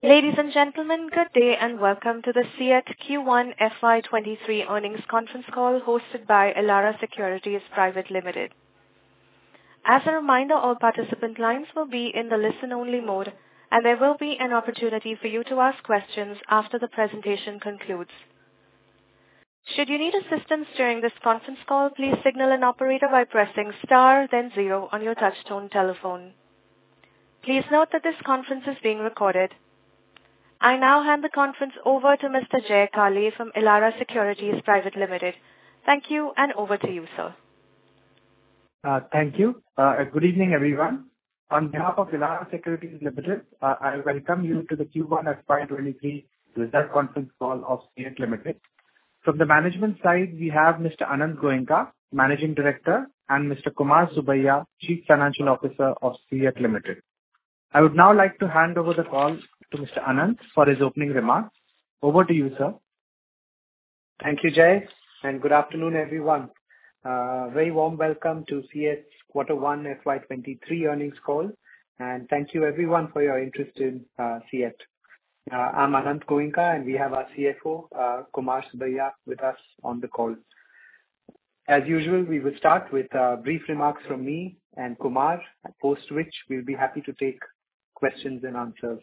Ladies and gentlemen, good day and welcome to the CEAT Q1 FY23 earnings conference call hosted by Elara Securities Private Limited. As a reminder, all participant lines will be in the listen-only mode, and there will be an opportunity for you to ask questions after the presentation concludes. Should you need assistance during this conference call, please signal an operator by pressing star then 0 on your touchtone telephone. Please note that this conference is being recorded. I now hand the conference over to Mr. Jay Kale from Elara Securities Private Limited. Thank you, and over to you, sir. Thank you. Good evening, everyone. On behalf of Elara Securities Limited, I welcome you to the Q1 FY23 result conference call of CEAT Limited. From the management side, we have Mr. Anant Goenka, Managing Director, and Mr. Kumar Subbiah, Chief Financial Officer of CEAT Limited. I would now like to hand over the call to Mr. Anant for his opening remarks. Over to you, sir. Thank you, Jay, and good afternoon, everyone. Very warm welcome to CEAT's Q1 FY23 earnings call, and thank you everyone for your interest in CEAT. I'm Anant Goenka, and we have our CFO, Kumar Subbiah, with us on the call. As usual, we will start with brief remarks from me and Kumar, post which we'll be happy to take questions and answers.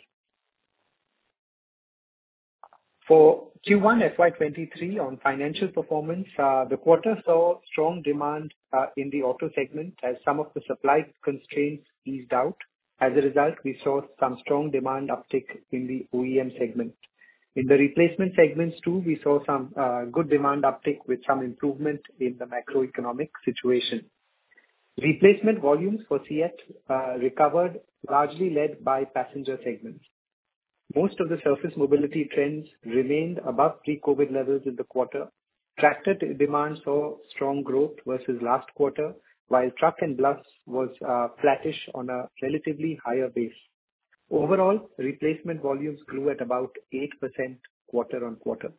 For Q1 FY23 on financial performance, the quarter saw strong demand in the auto segment as some of the supply constraints eased out. As a result, we saw some strong demand uptick in the OEM segment. In the replacement segments too, we saw some good demand uptick with some improvement in the macroeconomic situation. Replacement volumes for CEAT recovered, largely led by passenger segments. Most of the surface mobility trends remained above pre-COVID levels in the quarter. Tractor demand saw strong growth versus last quarter, while truck and bus was flattish on a relatively higher base. Overall, replacement volumes grew at about 8% quarter-on-quarter.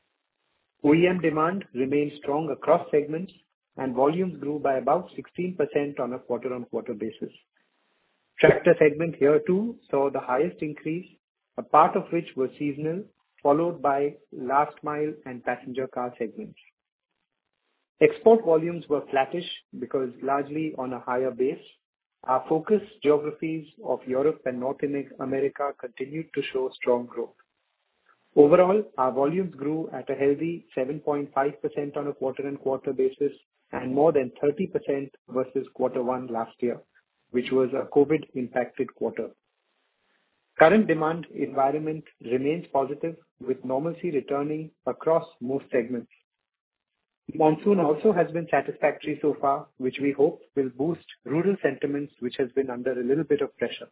OEM demand remained strong across segments, and volumes grew by about 16% on a quarter-on-quarter basis. Tractor segment here too saw the highest increase, a part of which was seasonal, followed by last mile and passenger car segments. Export volumes were flattish because largely on a higher base. Our focus geographies of Europe and North America continued to show strong growth. Overall, our volumes grew at a healthy 7.5% on a quarter-on-quarter basis and more than 30% versus Q1 last year, which was a COVID-impacted quarter. Current demand environment remains positive, with normalcy returning across most segments. Monsoon also has been satisfactory so far, which we hope will boost rural sentiments, which has been under a little bit of pressure.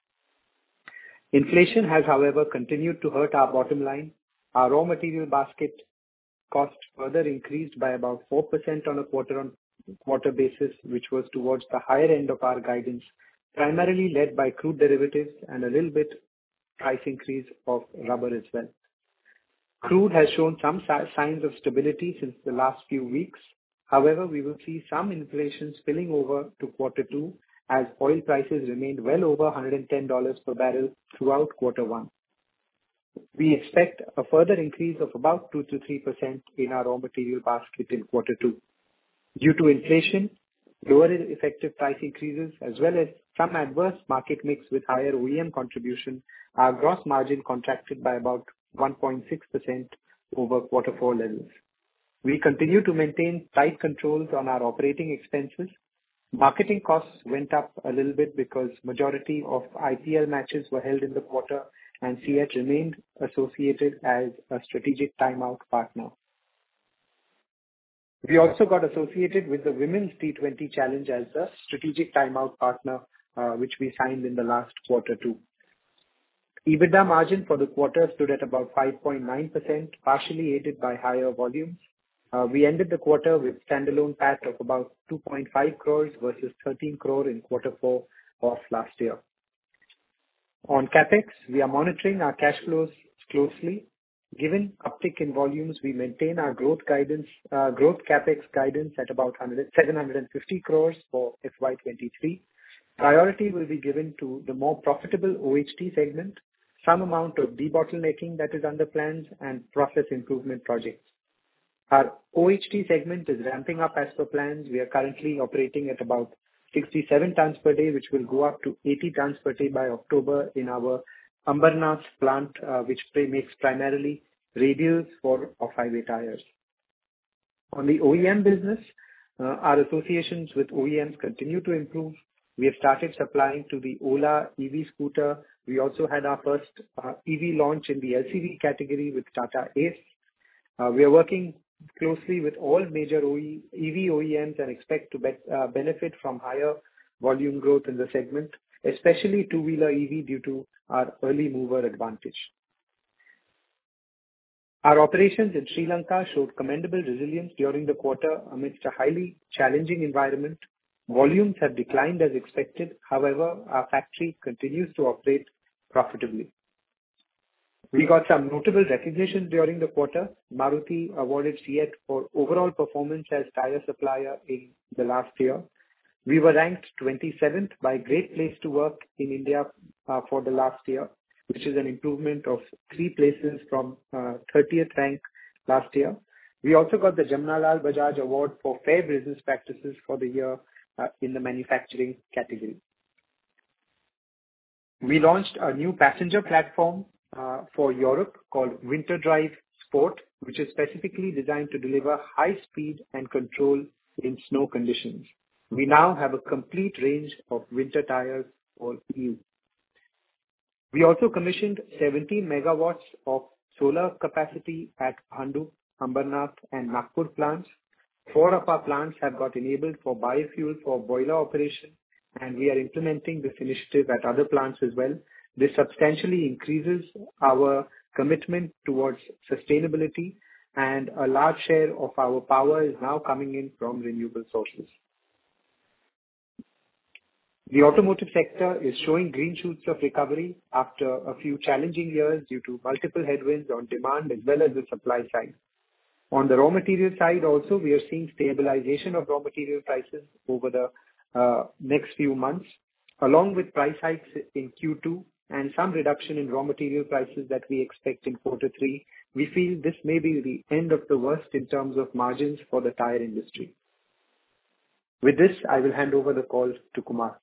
Inflation has, however, continued to hurt our bottom line. Our raw material basket cost further increased by about 4% on a quarter-on-quarter basis, which was towards the higher end of our guidance, primarily led by crude derivatives and a little bit price increase of rubber as well. Crude has shown some signs of stability since the last few weeks. However, we will see some inflation spilling over to Q2 as oil prices remained well over $110 per barrel throughout Q1. We expect a further increase of about 2 to 3% in our raw material basket in Q2. Due to inflation, lower effective price increases, as well as some adverse market mix with higher OEM contribution, our gross margin contracted by about 1.6% over Q4 levels. We continue to maintain tight controls on our operating expenses. Marketing costs went up a little bit because majority of IPL matches were held in the quarter, and CEAT remained associated as a strategic timeout partner. We also got associated with the Women's T20 Challenge as a strategic timeout partner, which we signed in the last Q2. EBITDA margin for the quarter stood at about 5.9%, partially aided by higher volumes. We ended the quarter with standalone PAT of about 2.5 crores versus 13 crore in Q4 of last year. On CapEx, we are monitoring our cash flows closely. Given uptick in volumes, we maintain our growth CapEx guidance at about 750 crores for FY23. Priority will be given to the more profitable OHT segment, some amount of debottlenecking that is under plans, and process improvement projects. Our OHT segment is ramping up as per plans. We are currently operating at about 67 tons per day, which will go up to 80 tons per day by October in our Ambernath plant, which makes primarily radials for off-highway tires. On the OEM business, our associations with OEMs continue to improve. We have started supplying to the Ola EV scooter. We also had our first EV launch in the LCV category with Tata Ace. We are working closely with all major EV OEMs and expect to benefit from higher volume growth in the segment, especially two-wheeler EV due to our early mover advantage. Our operations in Sri Lanka showed commendable resilience during the quarter amidst a highly challenging environment. Volumes have declined as expected. However, our factory continues to operate profitably. We got some notable recognitions during the quarter. Maruti awarded CEAT for overall performance as tire supplier in the last year. We were ranked 27th by Great Place to Work in India for the last year, which is an improvement of 3 places from 30th rank last year. We also got the Jamnalal Bajaj Award for Fair Business Practices for the year in the manufacturing category. We launched a new passenger platform for Europe called Winter Drive Sport, which is specifically designed to deliver high speed and control in snow conditions. We now have a complete range of winter tires for EU. We also commissioned 17 megawatts of solar capacity at Bhandup, Ambernath and Nagpur plants. 4 of our plants have got enabled for biofuel for boiler operation, and we are implementing this initiative at other plants as well. This substantially increases our commitment towards sustainability, and a large share of our power is now coming in from renewable sources. The automotive sector is showing green shoots of recovery after a few challenging years due to multiple headwinds on demand as well as the supply side. On the raw material side also, we are seeing stabilization of raw material prices over the next few months, along with price hikes in Q2 and some reduction in raw material prices that we expect in Q3. We feel this may be the end of the worst in terms of margins for the tire industry. With this, I will hand over the call to Kumar.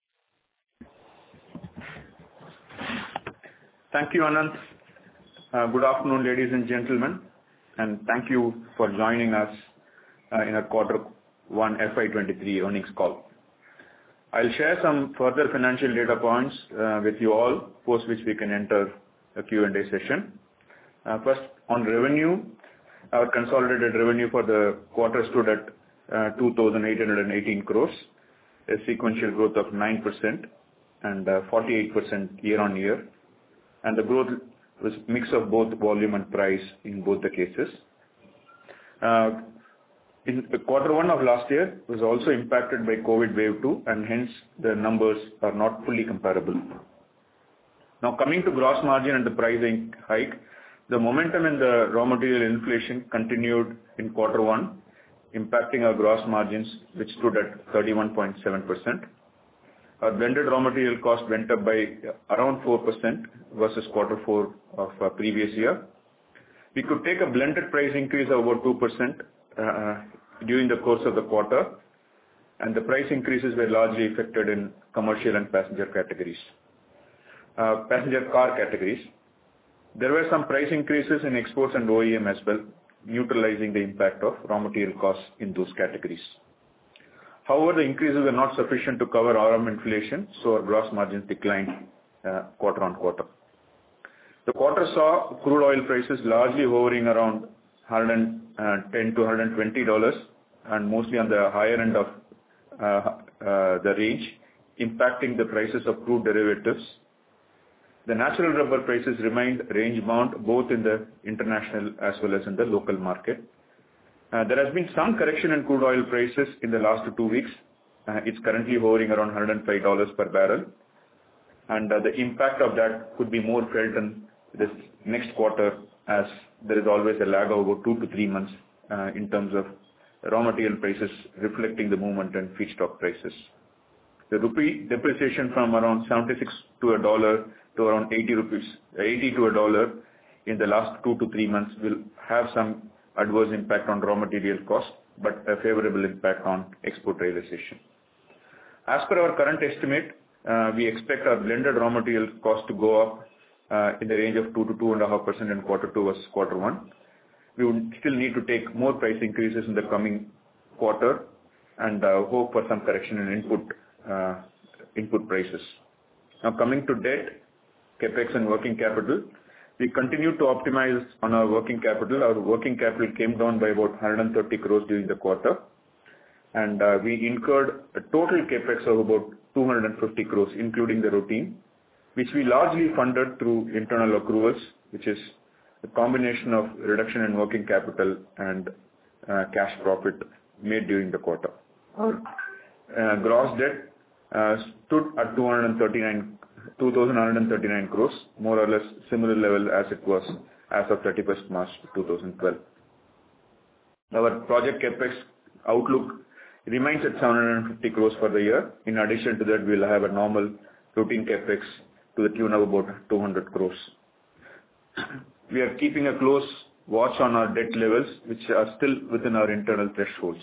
Thank you, Anant. Good afternoon, ladies and gentlemen, and thank you for joining us in our Q1 FY23 earnings call. I'll share some further financial data points with you all, post which we can enter a Q&A session. First, on revenue, our consolidated revenue for the quarter stood at 2,818 crores, a sequential growth of 9% and 48% year-on-year. And the growth was a mix of both volume and price in both the cases. In Q1 of last year was also impacted by COVID wave 2, and hence the numbers are not fully comparable. Now coming to gross margin and the pricing hike, the momentum in the raw material inflation continued in Q1, impacting our gross margins, which stood at 31.7%. Our blended raw material cost went up by around 4% versus Q4 of previous year. We could take a blended price increase of about 2% during the course of the quarter, and the price increases were largely affected in commercial and passenger car categories. There were some price increases in exports and OEM as well, neutralizing the impact of raw material costs in those categories. However, the increases were not sufficient to cover RM inflation, so our gross margins declined quarter on quarter. The quarter saw crude oil prices largely hovering around $110 to $120 and mostly on the higher end of the range, impacting the prices of crude derivatives. The natural rubber prices remained range bound both in the international as well as in the local market. There has been some correction in crude oil prices in the last 2 weeks. It's currently hovering around $105 per barrel, and the impact of that could be more felt in this next quarter, as there is always a lag of about 2 to 3 months in terms of raw material prices reflecting the movement in feedstock prices. The rupee depreciation from around 76 to $1 to around 80 rupees, 80 to a dollar in the last 2 to 3 months will have some adverse impact on raw material cost, but a favorable impact on export realization. As per our current estimate, we expect our blended raw material cost to go up in the range of 2 to 2.5% in quarter 2 versus quarter 1. We would still need to take more price increases in the coming quarter and hope for some correction in input prices. Now coming to debt, capex and working capital, we continue to optimize on our working capital. Our working capital came down by about 130 crores during the quarter, and we incurred a total capex of about 250 crores, including the routine, which we largely funded through internal accruals, which is a combination of reduction in working capital and cash profit made during the quarter. Our gross debt stood at 2,139 crores, more or less similar level as it was as of 31st March 2012. Our project capex outlook remains at 750 crores for the year. In addition to that, we'll have a normal routine capex to the tune of about 200 crores. We are keeping a close watch on our debt levels, which are still within our internal thresholds.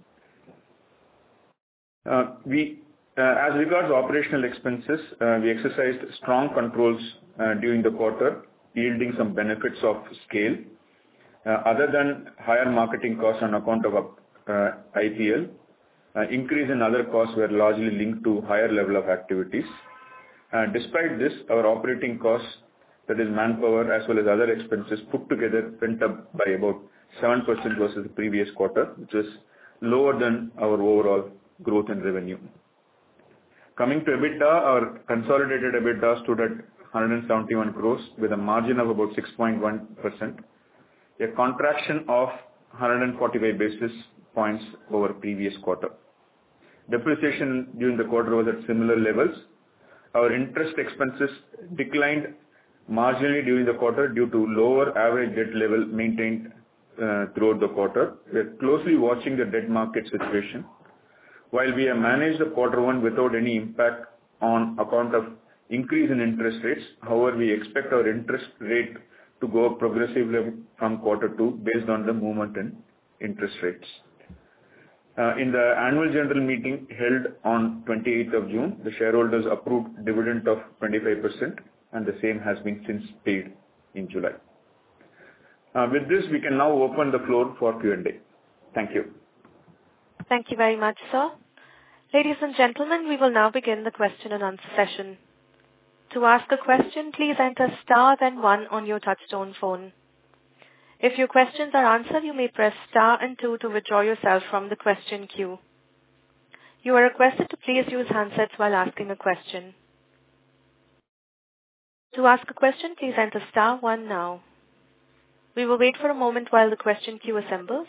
As regards operational expenses, we exercised strong controls during the quarter, yielding some benefits of scale. Other than higher marketing costs on account of IPL, increase in other costs were largely linked to higher level of activities. Despite this, our operating costs, that is manpower as well as other expenses put together, went up by about 7% versus the previous quarter, which is lower than our overall growth in revenue. Coming to EBITDA, our consolidated EBITDA stood at 171 crores with a margin of about 6.1%, a contraction of 145 basis points over previous quarter. Depreciation during the quarter was at similar levels. Our interest expenses declined marginally during the quarter due to lower average debt level maintained throughout the quarter. We are closely watching the debt market situation. While we have managed the quarter 1 without any impact on account of increase in interest rates, however, we expect our interest rate to go up progressively from quarter 2 based on the movement in interest rates. In the annual general meeting held on 28th of June, the shareholders approved dividend of 25%, and the same has been since paid in July. With this, we can now open the floor for Q&A. Thank you. Thank you very much, sir. Ladies and gentlemen, we will now begin the question and answer session. To ask a question, please enter star then 1 on your touchtone phone. If your questions are answered, you may press star and 2 to withdraw yourself from the question queue. You are requested to please use handsets while asking a question. To ask a question, please enter star 1 now. We will wait for a moment while the question queue assembles.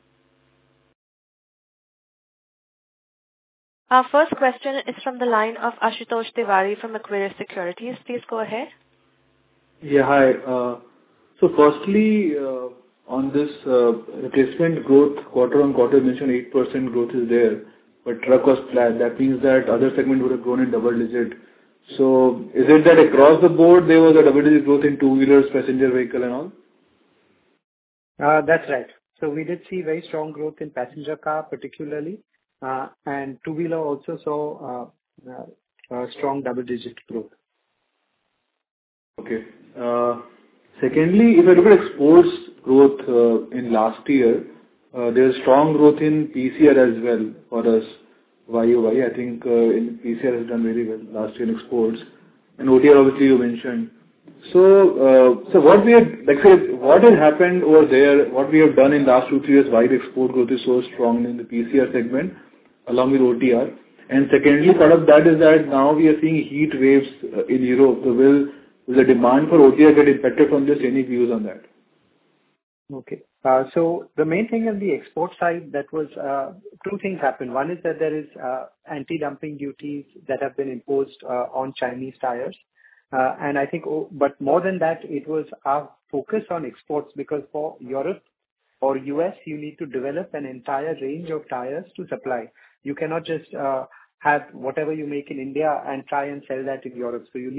Our first question is from the line of Ashutosh Tiwari from Aquarius Securities. Please go ahead. Yeah, hi. So firstly, on this replacement growth, quarter on quarter, you mentioned 8% growth is there, but truck was flat. That means that other segment would have grown in double digit. So is it that across the board there was a double digit growth in two-wheelers, passenger vehicle and all? That's right. So we did see very strong growth in passenger car particularly, and two-wheeler also saw strong double-digit growth. Okay. Secondly, if I look at exports growth in last year, there's strong growth in PCR as well for us, YOY. I think in PCR has done very well last year in exports. And OTR obviously you mentioned. So what we had, like say, what has happened over there, what we have done in the last 2-3 years, why the export growth is so strong in the PCR segment along with OTR. And secondly, part of that is that now we are seeing heat waves in Europe. So will the demand for OTR get impacted from this? Any views on that? Okay. So the main thing on the export side, that was two things happened. One is that there is anti-dumping duties that have been imposed on Chinese tires. And I think, but more than that, it was our focus on exports, because for Europe or US, you need to develop an entire range of tires to supply. You cannot just have whatever you make in India and try and sell that in Europe. So you need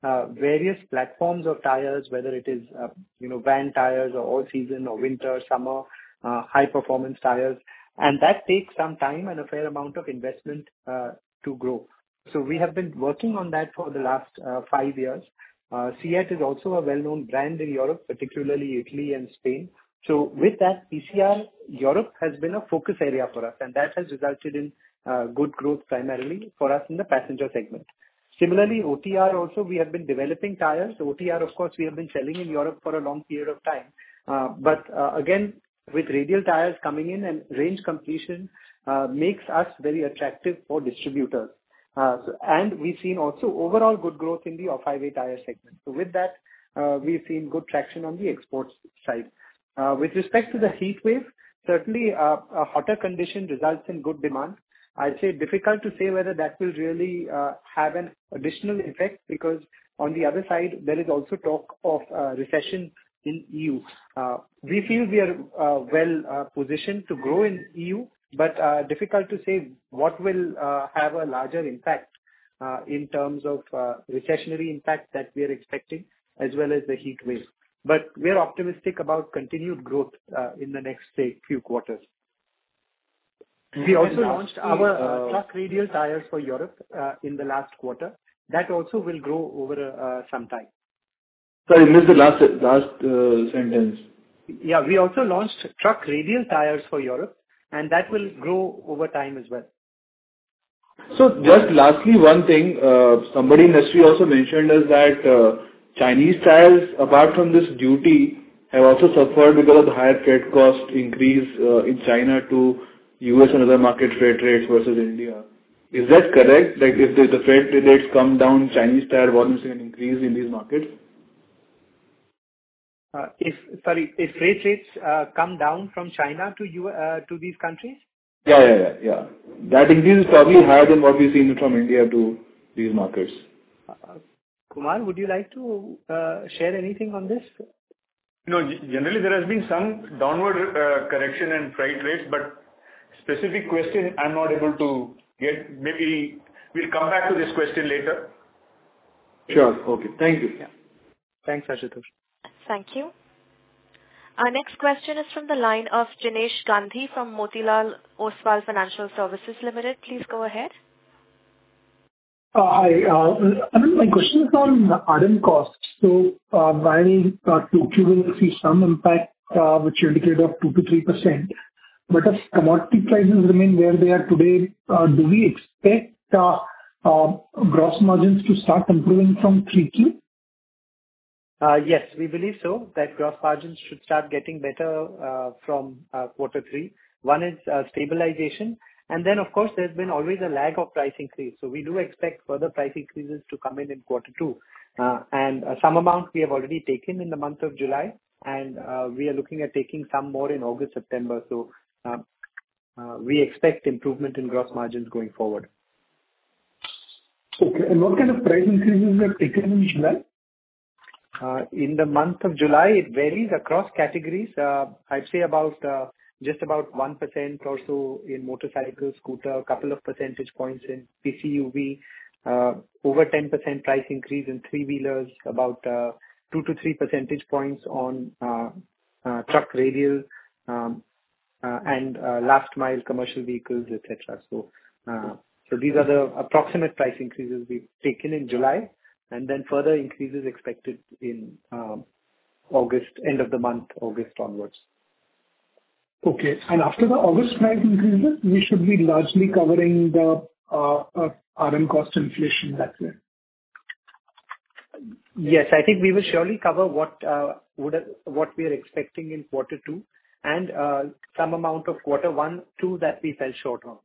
various platforms of tires, whether it is, van tires or all season or winter, summer, high performance tires. And that takes some time and a fair amount of investment to grow. So we have been working on that for the last 5 years. CEAT is also a well-known brand in Europe, particularly Italy and Spain. So with that, PCR Europe has been a focus area for us, and that has resulted in good growth primarily for us in the passenger segment. Similarly, OTR also, we have been developing tires. OTR, of course, we have been selling in Europe for a long period of time. But again, with radial tires coming in and range completion makes us very attractive for distributors. And we've seen also overall good growth in the off-highway tire segment. So with that, we've seen good traction on the exports side. With respect to the heat wave, certainly a hotter condition results in good demand. I'd say difficult to say whether that will really have an additional effect, because on the other side, there is also talk of recession in EU. We feel we are well positioned to grow in EU, but difficult to say what will have a larger impact in terms of recessionary impact that we are expecting, as well as the heat wave. But we are optimistic about continued growth in the next, say, few quarters. We also launched our truck radial tires for Europe in the last quarter. That also will grow over some time. Sorry, I missed the last sentence. Yeah, we also launched truck radial tires for Europe, and that will grow over time as well. So just lastly, one thing, somebody in the industry also mentioned is that Chinese tires, apart from this duty, have also suffered because of the higher freight cost increase in China to US and other market freight rates versus India. Is that correct? Like if the freight rates come down, Chinese tire volumes can increase in these markets? If freight rates come down from China to these countries? Yeah. That increase is probably higher than what we've seen from India to these markets. Kumar, would you like to share anything on this? No, generally there has been some downward correction in freight rates, but specific question I'm not able to get. Maybe we'll come back to this question later. Sure. Okay. Thank you. Yeah. Thanks, Ashutosh. Thank you. Our next question is from the line of Jinesh Gandhi from Motilal Oswal Financial Services Limited. Please go ahead. Hi. My question is on RM costs. So while 2Q will see some impact, which you indicate of 2 to 3%, but if commodity prices remain where they are today, do we expect gross margins to start improving from 3Q? Yes, we believe so, that gross margins should start getting better from quarter 3. One is stabilization. And then, of course, there's been always a lag of price increase. So we do expect further price increases to come in quarter 2. And some amount we have already taken in the month of July. And we are looking at taking some more in August, September. So we expect improvement in gross margins going forward. Okay. And what kind of price increases are taken in July? In the month of July, it varies across categories. I'd say just about 1% or so in motorcycle, scooter, a couple of percentage points in PCUV, over 10% price increase in three-wheelers, about 2 to 3 percentage points on truck radial, and last mile commercial vehicles, etc. So these are the approximate price increases we've taken in July, and then further increases expected in August, end of the month, August onwards. Okay. And after the August price increases, we should be largely covering the RM cost inflation, that's it. Yes, I think we will surely cover what we are expecting in quarter 2 and some amount of quarter 1, 2 that we fell short on.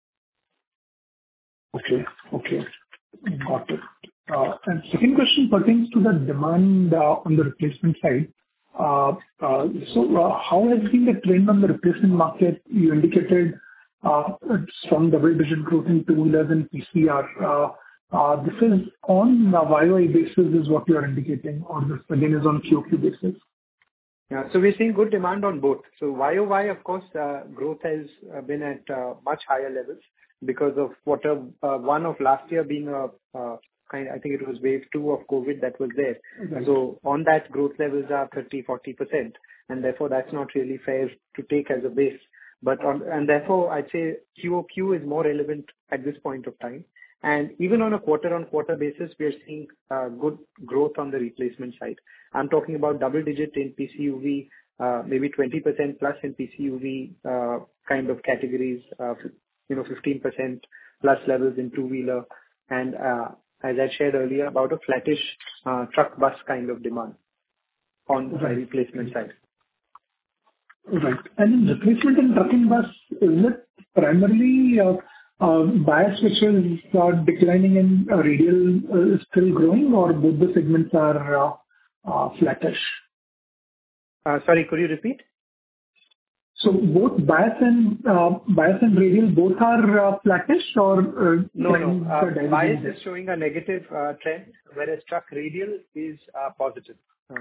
Okay. Got it. And second question pertains to the demand on the replacement side. So how has been the trend on the replacement market? You indicated strong double-digit growth in two-wheelers and PCR. This is on a YOY basis is what you are indicating, or this again is on QOQ basis? Yeah, so we're seeing good demand on both. So YOY, of course, growth has been at much higher levels because of quarter 1 of last year being a I think it was wave 2 of COVID that was there. Right. So on that, growth levels are 30-40%, and therefore that's not really fair to take as a base. And therefore I'd say QOQ is more relevant at this point of time. And even on a quarter-on-quarter basis, we are seeing good growth on the replacement side. I'm talking about double-digit in PCUV, maybe 20% plus in PCUV kind of categories, 15% plus levels in two-wheeler, and as I shared earlier, about a flattish truck bus kind of demand on the replacement side. Right. And in replacement in truck and bus, is it primarily bias which is declining and radial is still growing, or both the segments are flattish? Sorry, could you repeat? So both bias and radial both are flattish, or no. Bias is showing a negative trend, whereas truck radial is positive.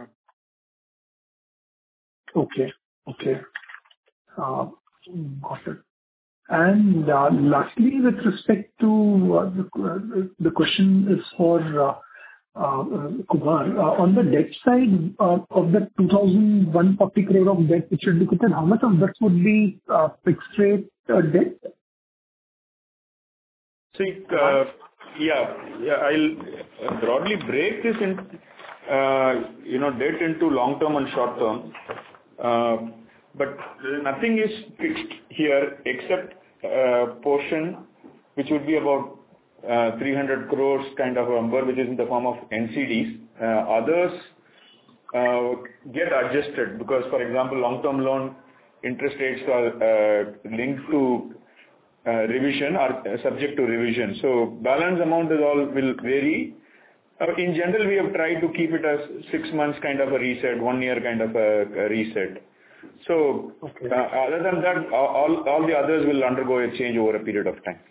Okay. Got it. And lastly, with respect to the question is for Kumar. On the debt side, of the 2,140 crore of debt which should be quoted, how much of that would be fixed rate debt? See, I'll broadly break this in, debt into long term and short term. But nothing is fixed here except portion which would be about 300 crores kind of a number, which is in the form of NCDs. Others get adjusted because, for example, long-term loan interest rates are linked to revision or subject to revision. So balance amount will vary. In general, we have tried to keep it as 6 months kind of a reset, 1 year kind of a reset. So other than that, all the others will undergo a change over a period of time.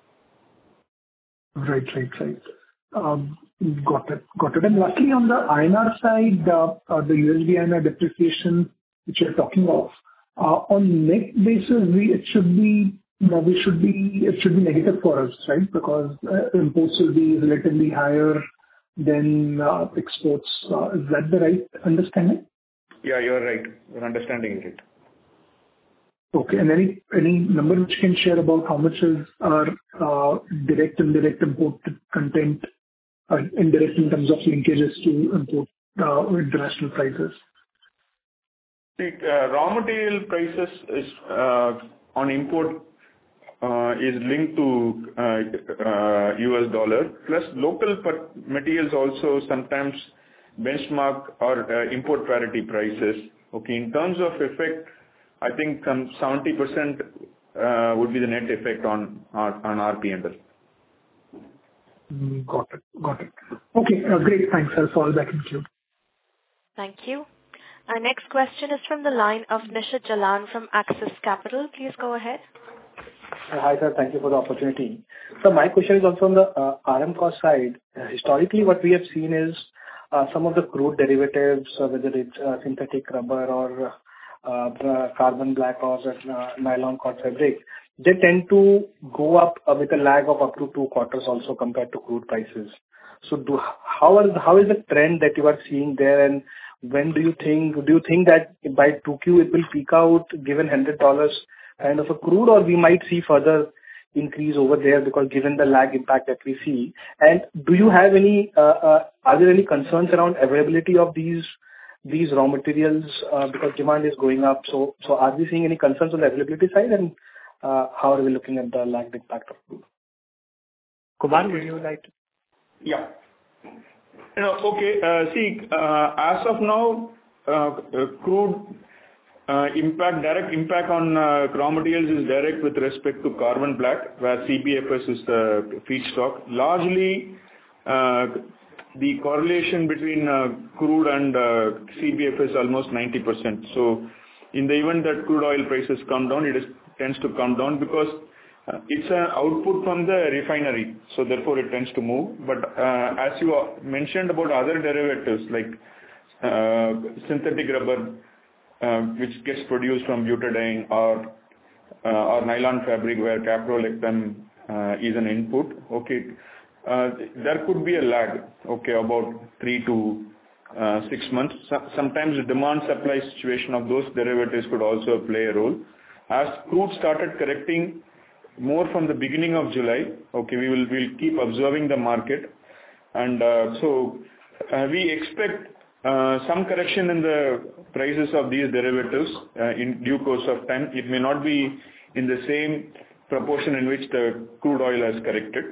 Right. Got it. And lastly, on the INR side, the USD INR depreciation which you're talking of, on net basis, it should be negative for us, right? Because imports will be relatively higher than exports. Is that the right understanding? Yeah, you're right. Your understanding is right. Okay. And any number which you can share about how much is our direct and indirect imported content, indirect in terms of linkages to import international prices? See, raw material prices is on import is linked to US dollar, plus local materials also sometimes benchmark or import parity prices. Okay, in terms of effect, I think 70% would be the net effect on our P&L. Got it. Okay, great. Thanks. I'll fall back in queue. Thank you. Our next question is from the line of Nishit Jalan from Axis Capital. Please go ahead. Hi, sir. Thank you for the opportunity. So my question is also on the RM cost side. Historically, what we have seen is some of the crude derivatives, whether it's synthetic rubber or carbon black or nylon cord fabric, they tend to go up with a lag of up to 2 quarters also compared to crude prices. So how is the trend that you are seeing there, and when do you think that by 2Q it will peak out given $100 kind of a crude, or we might see further increase over there because given the lag impact that we see? And do you have any are there any concerns around availability of these raw materials because demand is going up? So are we seeing any concerns on the availability side, and how are we looking at the lagged impact of crude? Kumar, would you like to? Yeah. Okay. As of now, crude direct impact on raw materials is direct with respect to carbon black, where CBFS is the feedstock. Largely, the correlation between crude and CBFS is almost 90%. So in the event that crude oil prices come down, it tends to come down because it's an output from the refinery. So therefore, it tends to move. But as you mentioned about other derivatives like synthetic rubber, which gets produced from butadiene, or nylon fabric where caprolactam is an input. Okay, there could be a lag, okay, about 3 to 6 months. Sometimes the demand supply situation of those derivatives could also play a role. As crude started correcting more from the beginning of July, okay, we'll keep observing the market, and we expect some correction in the prices of these derivatives in due course of time. It may not be in the same proportion in which the crude oil has corrected.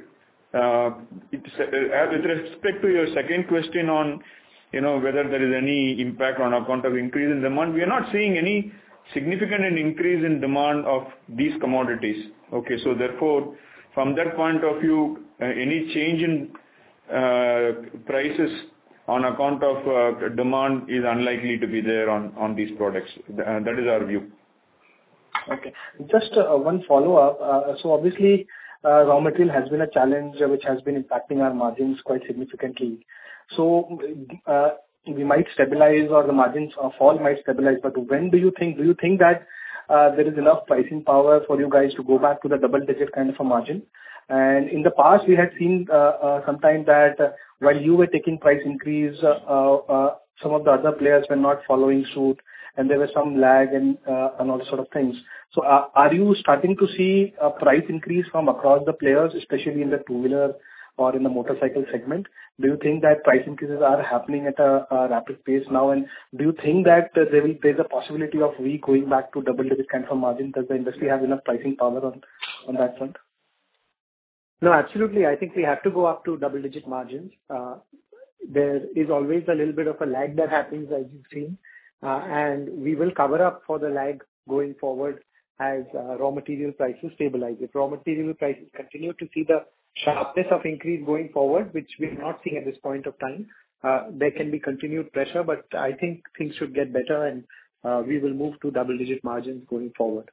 With respect to your second question on, whether there is any impact on account of increase in demand, we are not seeing any significant increase in demand of these commodities. Okay, so therefore, from that point of view, any change in prices on account of demand is unlikely to be there on these products. That is our view. Okay. Just one follow-up. So obviously, raw material has been a challenge which has been impacting our margins quite significantly. So we might stabilize, or the margins fall might stabilize, but when do you think that there is enough pricing power for you guys to go back to the double-digit kind of a margin? And in the past, we had seen sometime that while you were taking price increase, some of the other players were not following suit, and there was some lag and all sort of things. So are you starting to see a price increase from across the players, especially in the two-wheeler or in the motorcycle segment? Do you think that price increases are happening at a rapid pace now? And do you think that there's a possibility of we going back to double-digit kind of a margin? Does the industry have enough pricing power on that front? No, absolutely. I think we have to go up to double-digit margins. There is always a little bit of a lag that happens, as you've seen, and we will cover up for the lag going forward as raw material prices stabilize. If raw material prices continue to see the sharpness of increase going forward, which we're not seeing at this point of time, there can be continued pressure, but I think things should get better, and we will move to double-digit margins going forward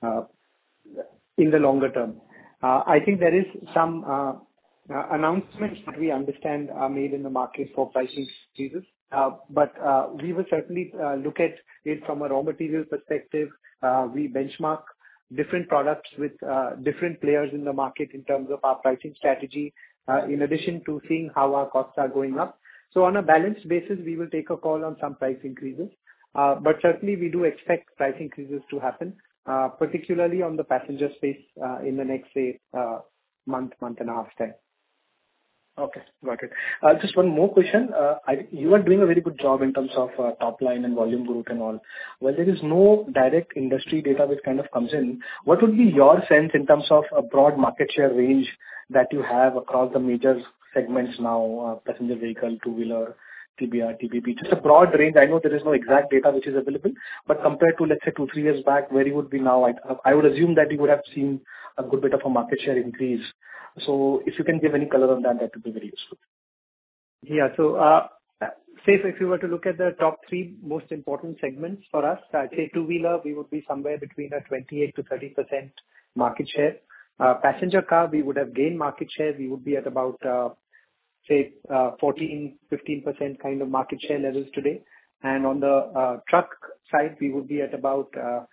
in the longer term. I think there is some announcements that we understand are made in the market for pricing increases, but we will certainly look at it from a raw material perspective. We benchmark different products with different players in the market in terms of our pricing strategy, in addition to seeing how our costs are going up. So on a balanced basis, we will take a call on some price increases, but certainly we do expect price increases to happen, particularly on the passenger space in the next, say, month and a half time. Okay, got it. Just one more question. You are doing a very good job in terms of top line and volume growth and all. Well, there is no direct industry data which kind of comes in. What would be your sense in terms of a broad market share range that you have across the major segments now, passenger vehicle, two-wheeler, TBR, TBB? Just a broad range. I know there is no exact data which is available, but compared to, let's say, 2-3 years back, where you would be now, I would assume that you would have seen a good bit of a market share increase. So if you can give any color on that, that would be very useful. Yeah. So, say if you were to look at the top 3 most important segments for us, I'd say two-wheeler, we would be somewhere between a 28 to 30% market share. Passenger car, we would have gained market share. We would be at about, say, 14-15% kind of market share levels today. And on the truck side, we would be at about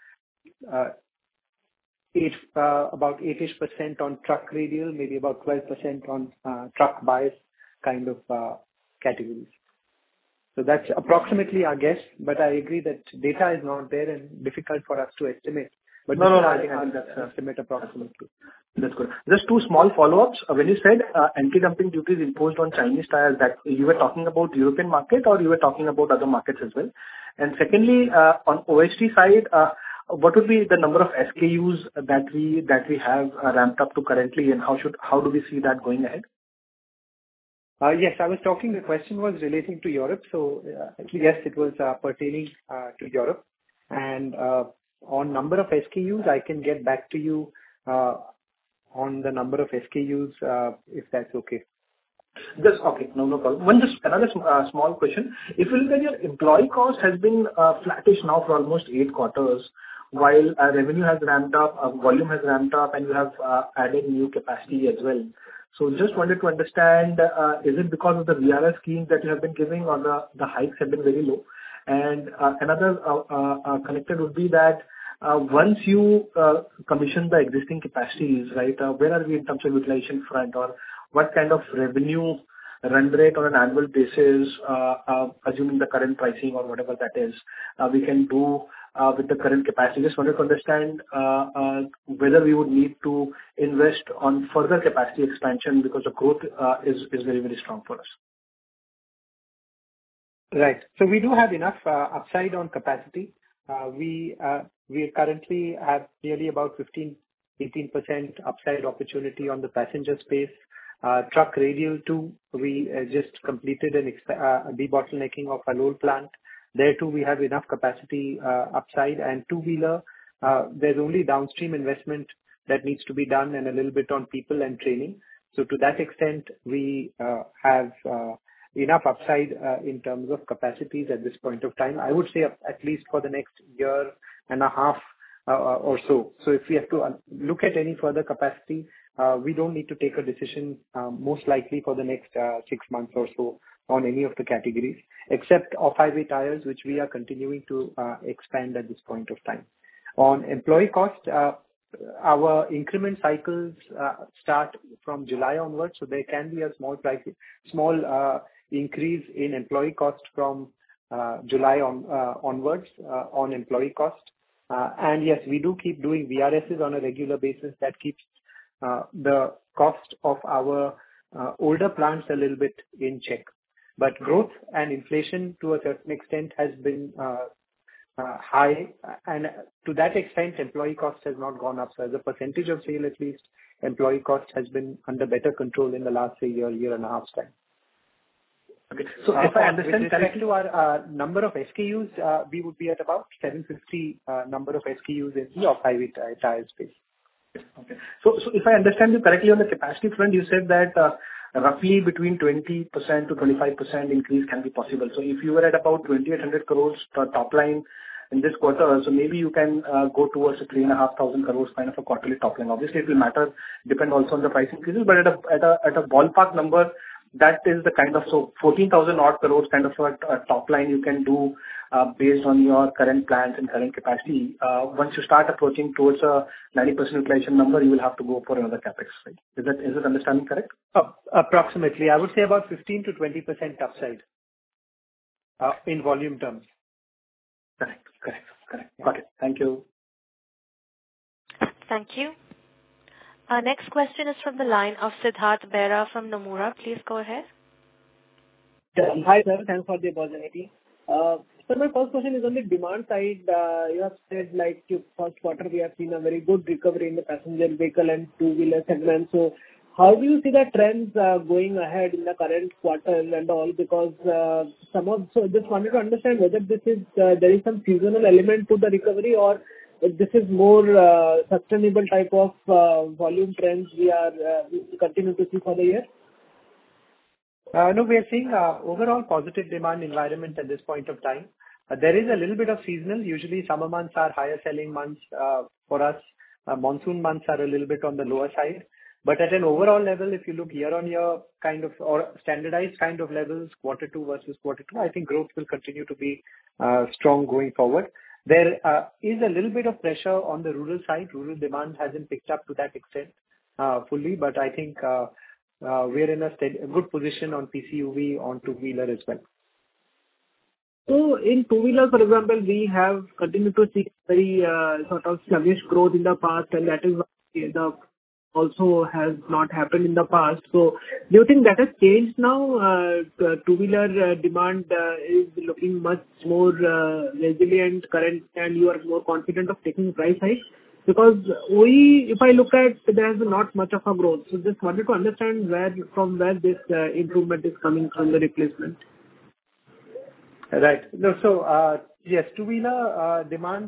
8-ish% on truck radial, maybe about 12% on truck bias kind of categories. So that's approximately our guess, but I agree that data is not there and difficult for us to estimate. But I think that's an estimate approximately. That's good. Just 2 small follow-ups. When you said anti-dumping duties imposed on Chinese tires, that you were talking about European market or you were talking about other markets as well? And secondly, on OHT side, what would be the number of SKUs that we have ramped up to currently, and how do we see that going ahead? Yes, the question was relating to Europe. So, yes, it was pertaining to Europe. And on number of SKUs, I can get back to you on the number of SKUs if that's okay. Just okay, no problem. Another small question. If you look at your employee cost has been flattish now for almost 8 quarters, while revenue has ramped up, volume has ramped up, and you have added new capacity as well. So just wanted to understand, is it because of the VRS schemes that you have been giving, or the hikes have been very low? And another connected would be that once you commission the existing capacities, right, where are we in terms of utilization front, or what kind of revenue run rate on an annual basis, assuming the current pricing or whatever that is, we can do with the current capacity. Just wanted to understand whether we would need to invest on further capacity expansion because the growth is very, very strong for us. Right. So we do have enough upside on capacity. We currently have nearly about 18% upside opportunity on the passenger space. Truck radial too, we just completed a debottlenecking of Halol plant. There too, we have enough capacity upside. And two-wheeler, there's only downstream investment that needs to be done and a little bit on people and training. So to that extent, we have enough upside in terms of capacities at this point of time. I would say at least for the next year and a half or so. So if we have to look at any further capacity, we don't need to take a decision most likely for the next 6 months or so on any of the categories, except off-highway tires, which we are continuing to expand at this point of time. On employee cost, our increment cycles start from July onwards, so there can be a small increase in employee cost from July onwards on employee cost. And yes, we do keep doing VRSs on a regular basis. That keeps the cost of our older plants a little bit in check. But growth and inflation to a certain extent has been high, and to that extent, employee cost has not gone up. So as a percentage of sale, at least, employee cost has been under better control in the last year and a half time. Okay. So if I understand correctly, to our number of SKUs, we would be at about 750 number of SKUs in the off-highway tire space. Okay. So if I understand you correctly on the capacity front, you said that roughly between 20% to 25% increase can be possible. So if you were at about 2,800 crores top line in this quarter, so maybe you can go towards a 3,500 crores kind of a quarterly top line. Obviously, it will depend also on the price increases, but at a ballpark number, that is the kind of, so 14,000 odd crores kind of a top line you can do based on your current plans and current capacity. Once you start approaching towards a 90% utilization number, you will have to go for another capex, right? Is that understanding correct? Approximately. I would say about 15 to 20% upside in volume terms. Correct. Got it. Thank you. Thank you. Our next question is from the line of Siddharth Bera from Nomura. Please go ahead. Hi, sir. Thanks for the opportunity. So my first question is on the demand side. You have said like first quarter we have seen a very good recovery in the passenger vehicle and two-wheeler segment. So how do you see the trends going ahead in the current quarter and all? Because so just wanted to understand whether this is there is some seasonal element to the recovery or this is more sustainable type of volume trends we continue to see for the year. No, we are seeing overall positive demand environment at this point of time. There is a little bit of seasonal. Usually summer months are higher selling months for us. Monsoon months are a little bit on the lower side. But at an overall level, if you look year on year kind of or standardized kind of levels, quarter two versus quarter two, I think growth will continue to be strong going forward. There is a little bit of pressure on the rural side. Rural demand hasn't picked up to that extent fully, but I think we're in a good position on PCUV, on two-wheeler as well. So in two-wheeler, for example, we have continued to see very sort of sluggish growth in the past, and that is why also has not happened in the past. So do you think that has changed now? Two-wheeler demand is looking much more resilient current, and you are more confident of taking price hikes? Because if I look at, there has been not much of a growth. So just wanted to understand from where this improvement is coming from the replacement. Right. No, so yes, two-wheeler demand,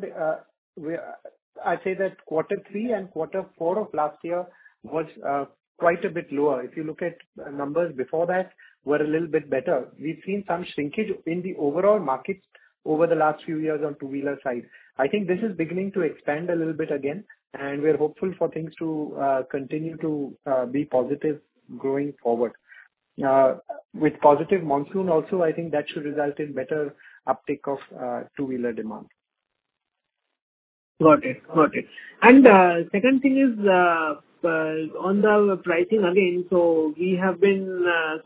I'd say that quarter three and quarter four of last year was quite a bit lower. If you look at numbers before that, were a little bit better. We've seen some shrinkage in the overall market over the last few years on two-wheeler side. I think this is beginning to expand a little bit again, and we're hopeful for things to continue to be positive going forward. With positive monsoon also, I think that should result in better uptake of two-wheeler demand. Got it. And second thing is, on the pricing again, so we have been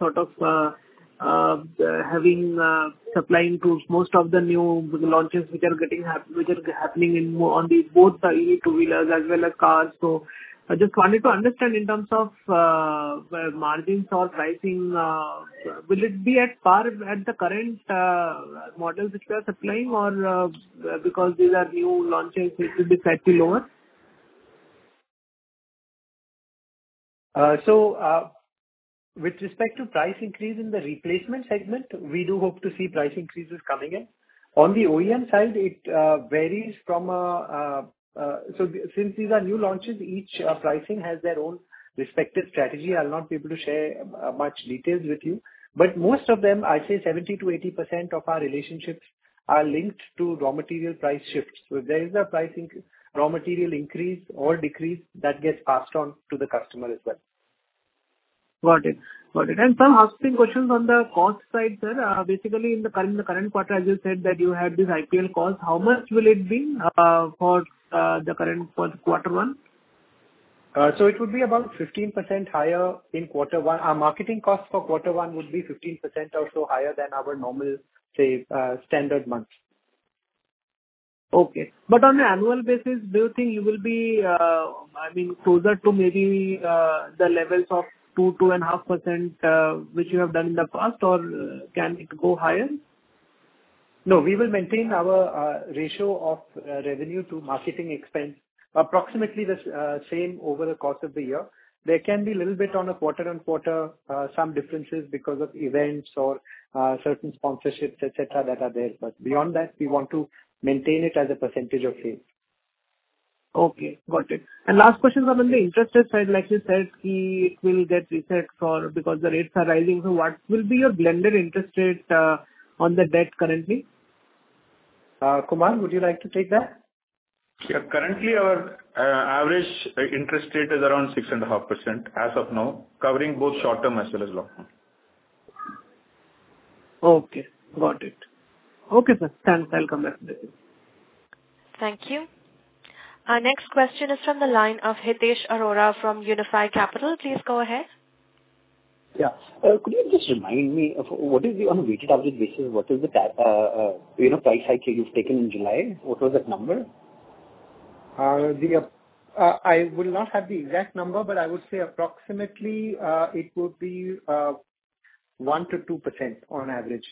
having supplying to most of the new launches which are happening on both the EV two-wheelers as well as cars. So I just wanted to understand in terms of margins or pricing, will it be at par at the current models which we are supplying, or because these are new launches, it will be slightly lower? With respect to price increase in the replacement segment, we do hope to see price increases coming in. On the OEM side, it varies from since these are new launches, each pricing has their own respective strategy. I'll not be able to share much details with you, but most of them, I'd say 70 to 80% of our relationships are linked to raw material price shifts. So if there is a raw material increase or decrease, that gets passed on to the customer as well. Got it. And some housekeeping questions on the cost side, sir. Basically, in the current quarter, as you said that you had this IPL cost, how much will it be for quarter one? So it would be about 15% higher in quarter one. Our marketing costs for quarter one would be 15% or so higher than our normal, say, standard months. Okay. But on an annual basis, do you think you will be, closer to maybe the levels of 2.5%, which you have done in the past, or can it go higher? No, we will maintain our ratio of revenue to marketing expense approximately the same over the course of the year. There can be a little bit on a quarter-on-quarter some differences because of events or certain sponsorships, etc. that are there. But beyond that, we want to maintain it as a percentage of sales. Okay, got it. And last question on the interest rate side, like you said, it will get reset because the rates are rising. So what will be your blended interest rate on the debt currently? Kumar, would you like to take that? Yeah, currently our average interest rate is around 6.5% as of now, covering both short-term as well as long-term. Okay, got it. Okay, sir. Thanks. I'll come back to this. Thank you. Our next question is from the line of Hitesh Arora from Unifi Capital. Please go ahead. Yeah. Could you just remind me of what is on a weighted average basis, what is the price hike you've taken in July? What was that number? I will not have the exact number, but I would say approximately it would be 1 to 2% on average.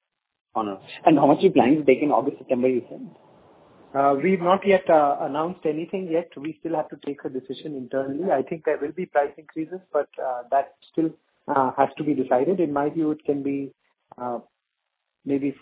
And how much you planning to take in August, September, you said? We've not yet announced anything yet. We still have to take a decision internally. I think there will be price increases, but that still has to be decided. In my view, it can be maybe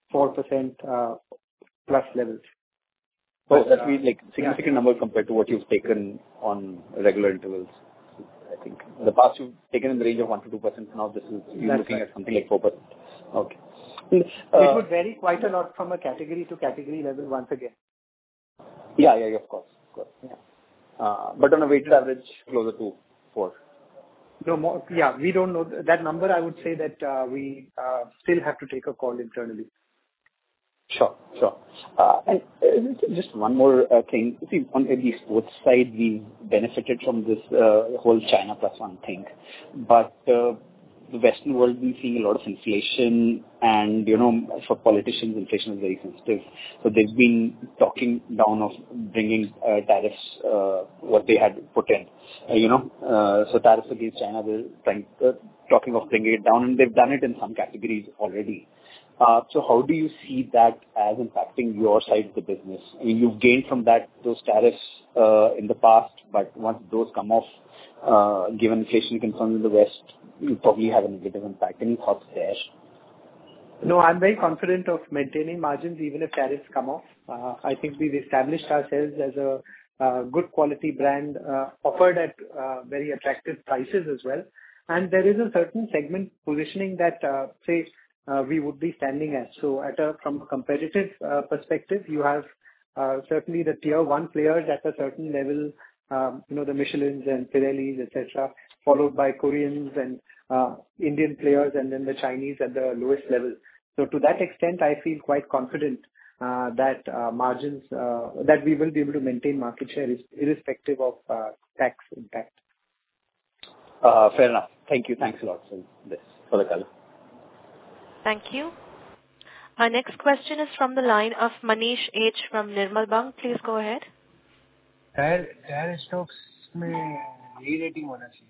4% plus levels. So that means like significant number compared to what you've taken on regular intervals. I think in the past you've taken in the range of 1 to 2%. Now you're looking at something like 4%. Okay. It would vary quite a lot from a category to category level once again. Yeah, of course. Yeah. But on a weighted average, closer to 4. No more. Yeah, we don't know that number. I would say that we still have to take a call internally. Sure. And just one more thing. See, on the sports side, we benefited from this whole China plus one thing. But the Western world, we're seeing a lot of inflation, and for politicians, inflation is very sensitive. So they've been talking down of bringing tariffs, what they had put in. So tariffs against China, they're talking of bringing it down, and they've done it in some categories already. So how do you see that as impacting your side of the business? I mean, you've gained from those tariffs in the past, but once those come off, given inflation concerns in the West, you probably have a negative impact. Any thoughts there? No, I'm very confident of maintaining margins even if tariffs come off. I think we've established ourselves as a good quality brand offered at very attractive prices as well. And there is a certain segment positioning that, we would be standing at. So from a competitive perspective, you have certainly the tier 1 players at a certain level, the Michelins and Pirellis, etc., followed by Koreans and Indian players, and then the Chinese at the lowest level. So to that extent, I feel quite confident that margins that we will be able to maintain market share irrespective of tax impact. Fair enough. Thank you. Thanks a lot for the color. Thank you. Our next question is from the line of Manish H. from Nirmal Bang. Please go ahead. Tier stocks में re-rating होना चाहिए.